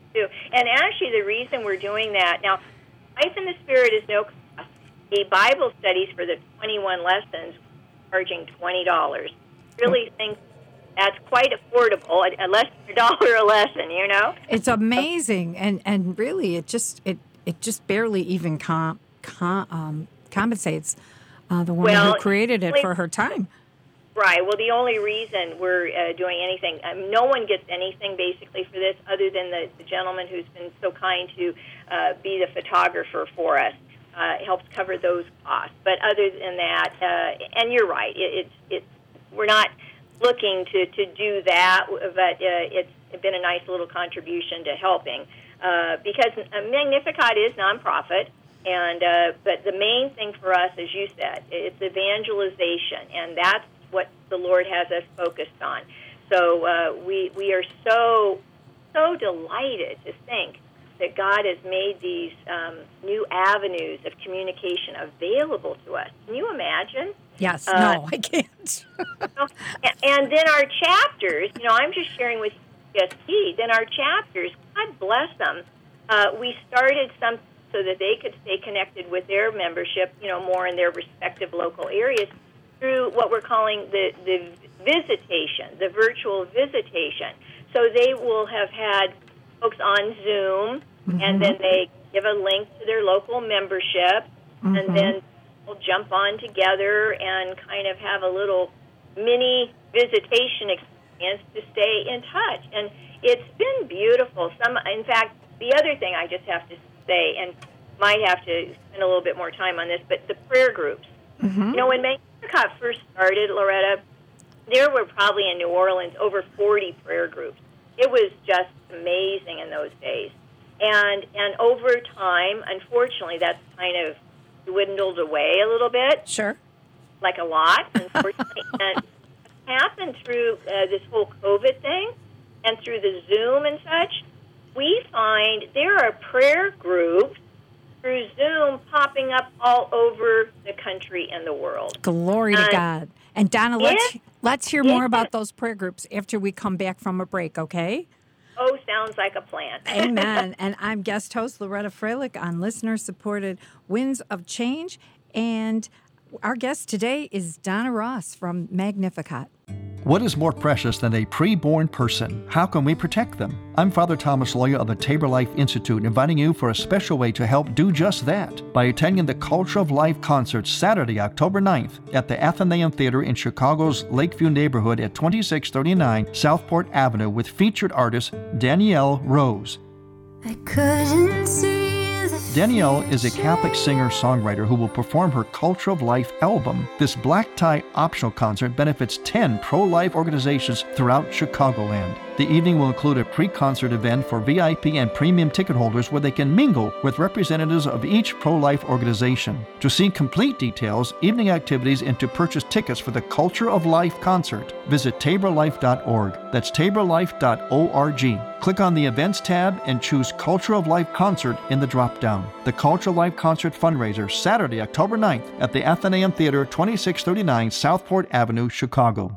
And actually, the reason we're doing that, now, Life in the Spirit is no cost. The Bible studies for the twenty-one lessons are charging twenty dollars. Really think that's quite affordable, a less than a dollar a lesson, you know? It's amazing, and, and really, it just it it just barely even com, com, um, compensates uh, the woman well, who created it for her time. Right. Well, the only reason we're uh, doing anything, um, no one gets anything basically for this other than the, the gentleman who's been so kind to uh, be the photographer for us. Uh, helps cover those costs. But other than that, uh, and you're right, it, it's it's we're not looking to, to do that, but uh, it's been a nice little contribution to helping uh, because Magnificat is nonprofit. And uh, but the main thing for us, as you said, it's evangelization, and that's what the Lord has us focused on. So uh, we we are so so delighted to think that God has made these um, new avenues of communication available to us. Can you imagine? Yes, Uh, no, I can't. And then our chapters, you know, I'm just sharing with you, G S P, then our chapters, God bless them, uh, we started some so that they could stay connected with their membership, you know, more in their respective local areas through what we're calling the, the visitation, the virtual visitation. So they will have had folks on Zoom, mm-hmm. and then they give a link to their local membership, mm-hmm. and then we'll jump on together and kind of have a little mini visitation experience to stay in touch. And it's been beautiful. Some, in fact, the other thing I just have to say, and might have to spend a little bit more time on this, but the prayer groups. Mm-hmm. You know, when Magnificat first started, Loretta, there were probably in New Orleans over forty prayer groups. It was just amazing in those days. And and over time, unfortunately, that's kind of dwindled away a little bit. Sure. Like a lot, unfortunately. And what happened through uh, this whole COVID thing and through the Zoom and such, we find there are prayer groups through Zoom popping up all over the country and the world. Glory to and, God. And Donna, let's yeah, let's hear yeah. more about those prayer groups after we come back from a break, okay? Oh, sounds like a plan. Amen. And I'm guest host Loretta Freilich on listener-supported Winds of Change. And our guest today is Donna Ross from Magnificat. What is more precious than a pre-born person? How can we protect them? I'm Father Thomas Loya of the Tabor Life Institute, inviting you for a special way to help do just that by attending the Culture of Life concert Saturday, October ninth at the Athenaeum Theater in Chicago's Lakeview neighborhood at twenty-six thirty-nine Southport Avenue with featured artist Danielle Rose. I couldn't see. Danielle is a Catholic singer-songwriter who will perform her Culture of Life album. This black tie optional concert benefits ten pro-life organizations throughout Chicagoland. The evening will include a pre-concert event for V I P and premium ticket holders where they can mingle with representatives of each pro-life organization. To see complete details, evening activities, and to purchase tickets for the Culture of Life concert, visit tabor life dot org. That's tabor life dot org. Click on the Events tab and choose Culture of Life Concert in the drop-down. The Culture of Life Concert fundraiser, Saturday, October ninth at the Athenaeum Theater, twenty-six thirty-nine Southport Avenue, Chicago.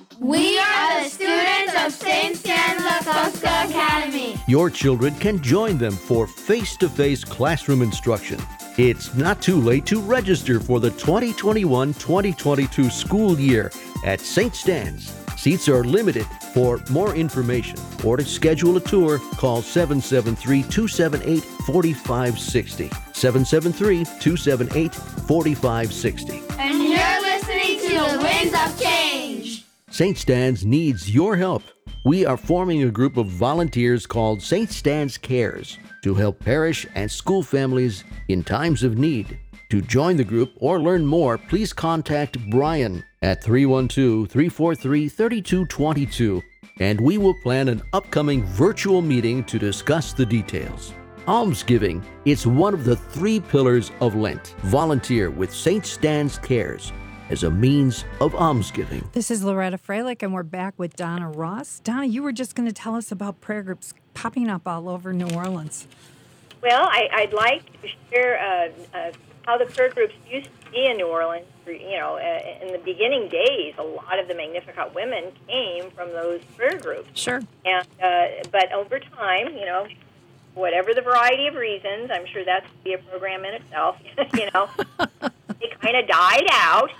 We are the students of Saint Stanislaus Academy. Your children can join them for face-to-face classroom instruction. It's not too late to register for the twenty twenty-one twenty twenty-two school year at Saint Stan's. Seats are limited. For more information or to schedule a tour, call seven seven three, two seven eight, four five six zero. seven seven three, two seven eight, four five six zero. And you're listening to the Winds of Change. Saint Stan's needs your help. We are forming a group of volunteers called Saint Stan's Cares to help parish and school families in times of need. To join the group or learn more, please contact Brian at three one two, three four three, three two two two, and we will plan an upcoming virtual meeting to discuss the details. Almsgiving is one of the three pillars of Lent. Volunteer with Saint Stan's Cares as a means of almsgiving. This is Loretta Freilich, and we're back with Donna Ross. Donna, you were just going to tell us about prayer groups popping up all over New Orleans. Well, I, I'd like to share uh, uh, how the prayer groups used to be in New Orleans. You know, uh, in the beginning days, a lot of the Magnificat women came from those prayer groups. Sure. And uh, but over time, you know, whatever the variety of reasons, I'm sure that's be a program in itself. You know, it kind of died out.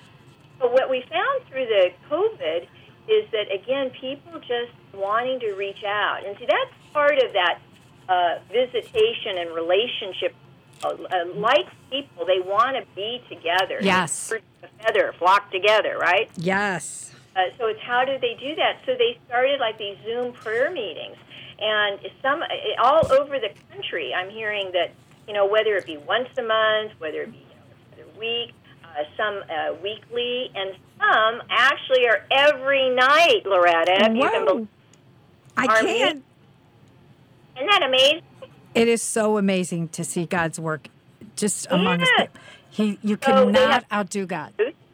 But what we found through the COVID is that, again, people just wanting to reach out. And see, that's part of that uh, visitation and relationship. Uh, like people, they want to be together. Yes. Birds of a feather, flock together, right? Yes. Uh, so it's how do they do that? So they started like these Zoom prayer meetings. And some all over the country, I'm hearing that, you know, whether it be once a month, whether it be you know, every week, uh, some uh, weekly, and some actually are every night, Loretta. If you can believe. I can't. Isn't that amazing? It is so amazing to see God's work just among us. Yeah. He, you So they cannot have- outdo God.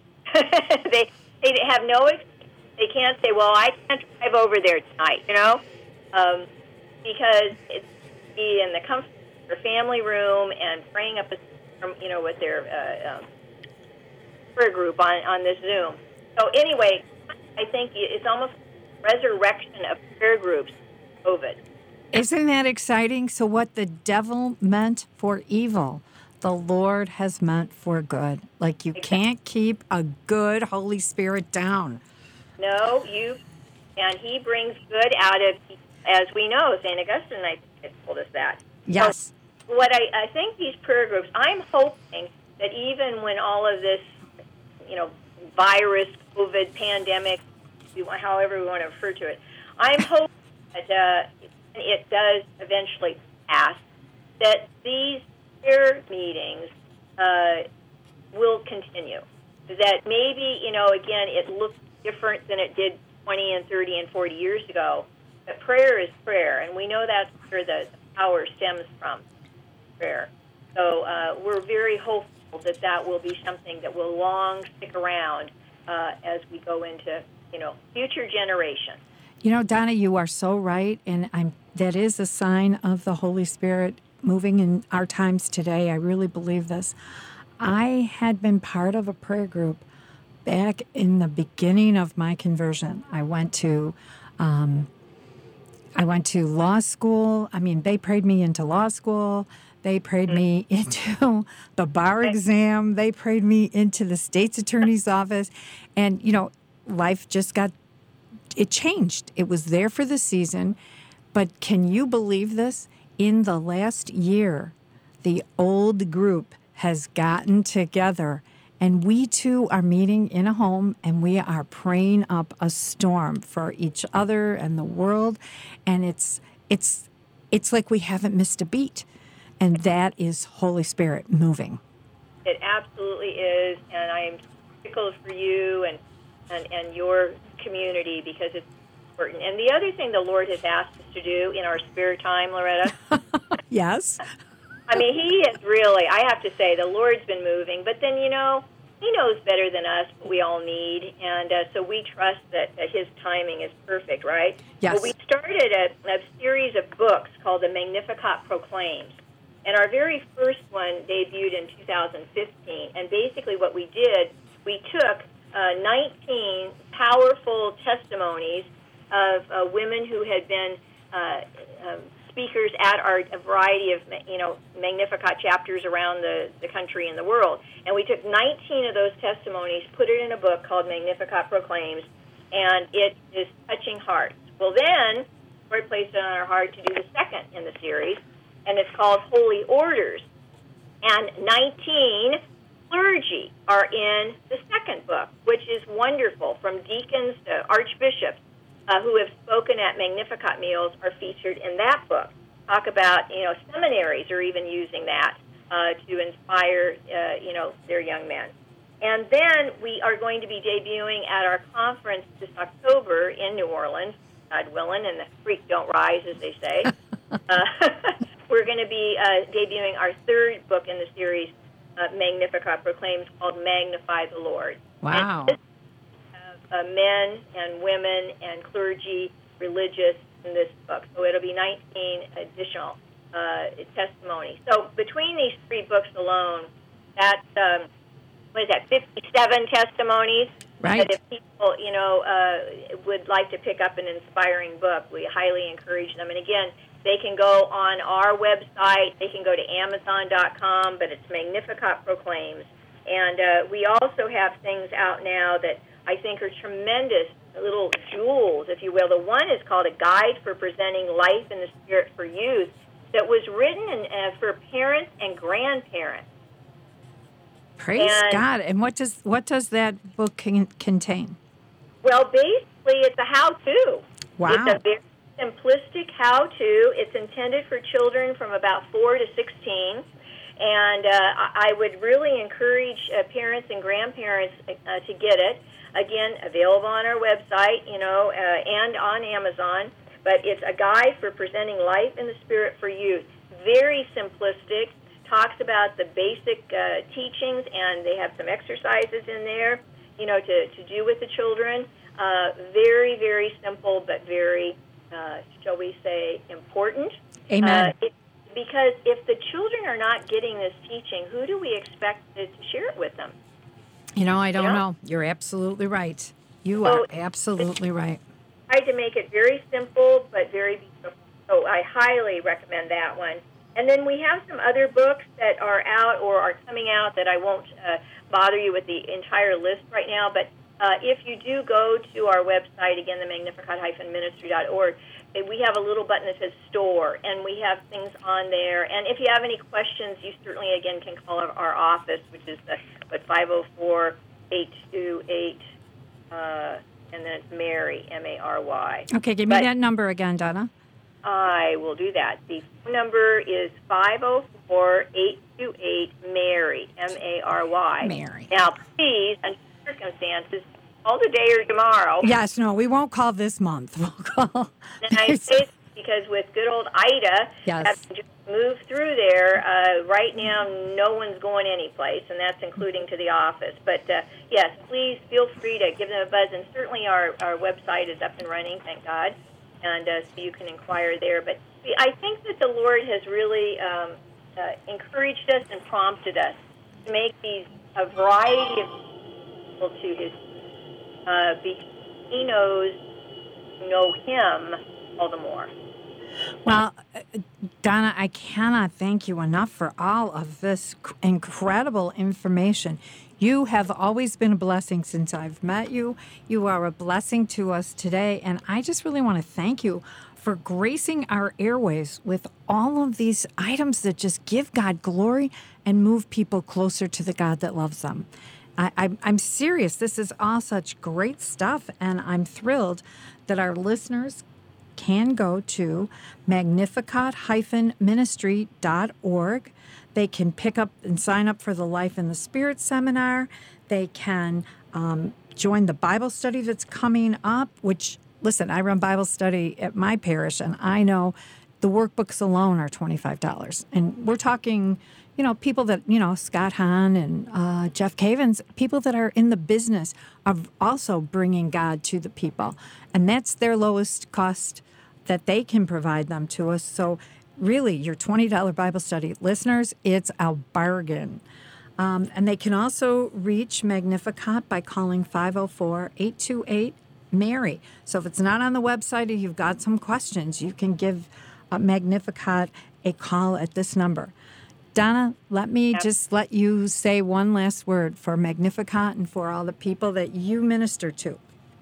they they have no. They can't say, "Well, I can't drive over there tonight," you know, um, because it's be in the comfort of their family room and praying up, a, you know, with their uh, um, prayer group on, on this Zoom. So anyway, I think it's almost resurrection of prayer groups, COVID. Isn't that exciting? So what the devil meant for evil, the Lord has meant for good. Like you can't keep a good Holy Spirit down. No, you, and he brings good out of, as we know, Saint Augustine, I think, told us that. Yes. So what I, I think these prayer groups, I'm hoping that even when all of this, you know, virus, COVID, pandemic, however we want to refer to it, I'm hoping that uh, it does eventually pass, that these prayer meetings uh, will continue. That maybe, you know, again, it looks different than it did twenty and thirty and forty years ago, but prayer is prayer, and we know that's where the power stems from, prayer. So uh, we're very hopeful that that will be something that will long stick around uh, as we go into, you know, future generations. You know, Donna, you are so right, and I'm that is a sign of the Holy Spirit moving in our times today. I really believe this. I had been part of a prayer group back in the beginning of my conversion. I went to, um, I went to law school. I mean, they prayed me into law school. They prayed me into the bar exam. They prayed me into the state's attorney's office, and you know, life just got. It changed. It was there for the season. But can you believe this? In the last year, the old group has gotten together, and we too are meeting in a home, and we are praying up a storm for each other and the world. And it's it's it's like we haven't missed a beat. And that is Holy Spirit moving. It absolutely is. And I am tickled for you and And, and your community because it's important. And the other thing the Lord has asked us to do in our spare time, Loretta. Yes. I mean, he is really, I have to say, the Lord's been moving. But then, you know, he knows better than us what we all need. And uh, so we trust that, that his timing is perfect, right? Yes. Well, we started a, a series of books called the Magnificat Proclaims. And our very first one debuted in two thousand fifteen. And basically what we did, we took Uh, nineteen powerful testimonies of uh, women who had been uh, um, speakers at our a variety of, you know, Magnificat chapters around the, the country and the world. And we took nineteen of those testimonies, put it in a book called Magnificat Proclaims, and it is touching hearts. Well, then, Lord placed it on our heart to do the second in the series, and it's called Holy Orders. And nineteen clergy are in the second book, which is wonderful. From deacons to archbishops uh, who have spoken at Magnificat meals are featured in that book. Talk about, you know, seminaries are even using that uh, to inspire, uh, you know, their young men. And then we are going to be debuting at our conference this October in New Orleans, God willing, and the creek don't rise, as they say. uh, we're going to be uh, debuting our third book in the series, Uh, Magnificat Proclaims, called Magnify the Lord. Wow. And uh, uh, men and women and clergy, religious in this book. So it'll be nineteen additional uh, testimonies. So between these three books alone, that's, um, what is that, fifty-seven testimonies? Right. That if people, you know, uh, would like to pick up an inspiring book, we highly encourage them. And again, they can go on our website. They can go to amazon dot com, but it's Magnificat Proclaims. And uh, we also have things out now that I think are tremendous little jewels, if you will. The one is called A Guide for Presenting Life in the Spirit for Youth that was written in, uh, for parents and grandparents. Praise and, God. And what does what does that book can, contain? Well, basically, it's a how-to. Wow. It's a very simplistic how-to. It's intended for children from about four to sixteen, and uh, I would really encourage uh, parents and grandparents uh, to get it. Again, available on our website, you know, uh, and on Amazon. But it's a guide for presenting life in the Spirit for youth. Very simplistic. Talks about the basic uh, teachings, and they have some exercises in there, you know, to, to do with the children. Uh, very, very simple, but very Uh, shall we say, important. Amen. Uh, it, because if the children are not getting this teaching, who do we expect to share it with them? You know, I don't You know? know. You're absolutely right. You So are absolutely right. I tried to make it very simple, but very beautiful. So I highly recommend that one. And then we have some other books that are out or are coming out that I won't uh, bother you with the entire list right now. But uh, if you do go to our website, again, the magnificat dash ministry dot org, we have a little button that says store, and we have things on there. And if you have any questions, you certainly, again, can call our office, which is the what, five oh four, eight two eight, uh, and then it's Mary, M A R Y. Okay, give me But that number again, Donna. I will do that. The phone number is five oh four, eight two eight, Mary, M A R Y. Mary. Now, please, under circumstances, call today or tomorrow. Yes, no, we won't call this month. We'll call. And I say this because with good old Ida, Yes. having just moved through there, uh, right now no one's going anyplace, and that's including to the office. But, uh, yes, please feel free to give them a buzz, and certainly our, our website is up and running, thank God, and uh, so you can inquire there. But I think that the Lord has really um, uh, encouraged us and prompted us to make these a variety of people to His Uh, because He knows, know Him all the more. Well, uh, Donna, I cannot thank you enough for all of this c- incredible information. You have always been a blessing since I've met you. You are a blessing to us today, and I just really want to thank you for gracing our airways with all of these items that just give God glory and move people closer to the God that loves them. I, I, I'm serious. This is all such great stuff, and I'm thrilled that our listeners can go to magnificat dash ministry dot org. They can pick up and sign up for the Life in the Spirit seminar. They can um, join the Bible study that's coming up, which, listen, I run Bible study at my parish, and I know the workbooks alone are twenty-five dollars. And we're talking, you know, people that, you know, Scott Hahn and uh, Jeff Cavins, people that are in the business of also bringing God to the people. And that's their lowest cost that they can provide them to us. So really, your twenty dollars Bible study, listeners, it's a bargain. Um, and they can also reach Magnificat by calling five oh four, eight two eight, Mary. So if it's not on the website or you've got some questions, you can give uh, Magnificat a call at this number. Donna, let me just let you say one last word for Magnificat and for all the people that you minister to.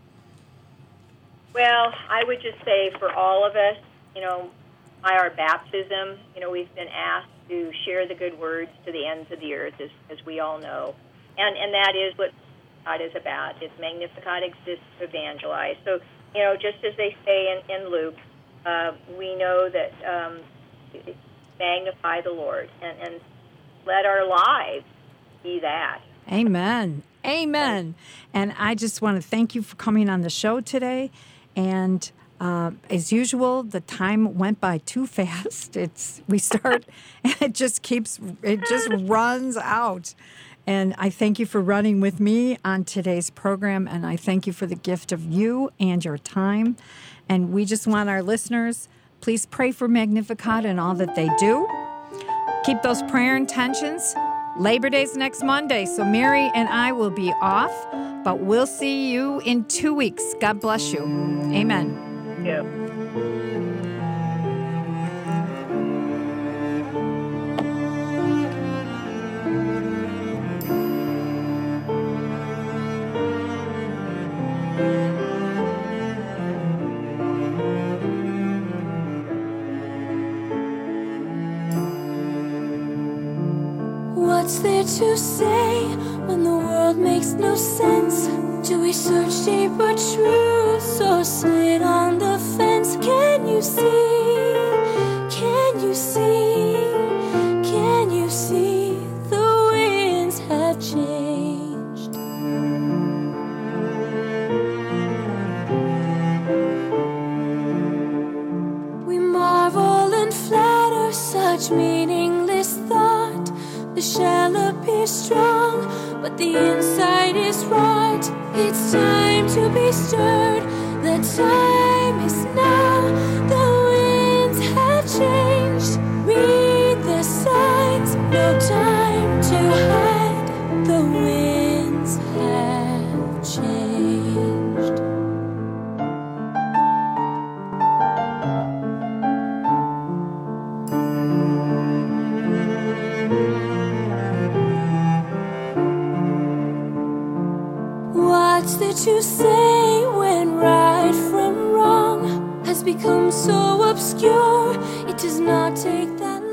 Well, I would just say for all of us, you know, by our baptism, you know, we've been asked to share the good words to the ends of the earth, as, as we all know. And and that is what God is about. It's Magnificat exists to evangelize. So, you know, just as they say in, in Luke, uh, we know that um, magnify the Lord and, and let our lives be that. Amen. Amen. And I just want to thank you for coming on the show today. And uh, as usual, the time went by too fast. It's we start, and it just keeps, it just runs out. And I thank you for running with me on today's program, and I thank you for the gift of you and your time. And we just want our listeners, please pray for Magnificat and all that they do. Keep those prayer intentions. Labor Day's next Monday, so Mary and I will be off, but we'll see you in two weeks. God bless you. Amen. Thank you. What's there to say when the world makes no sense? Do we search deeper truths or sit on the fence? Can you see? Can you see? Can you see the winds have changed? We marvel and flatter such meaningless thought. The shell appears strong, but the inside is right. It's time to be stirred. The time is now. The winds have changed. words that you say when right from wrong has become so obscure. It does not take that long.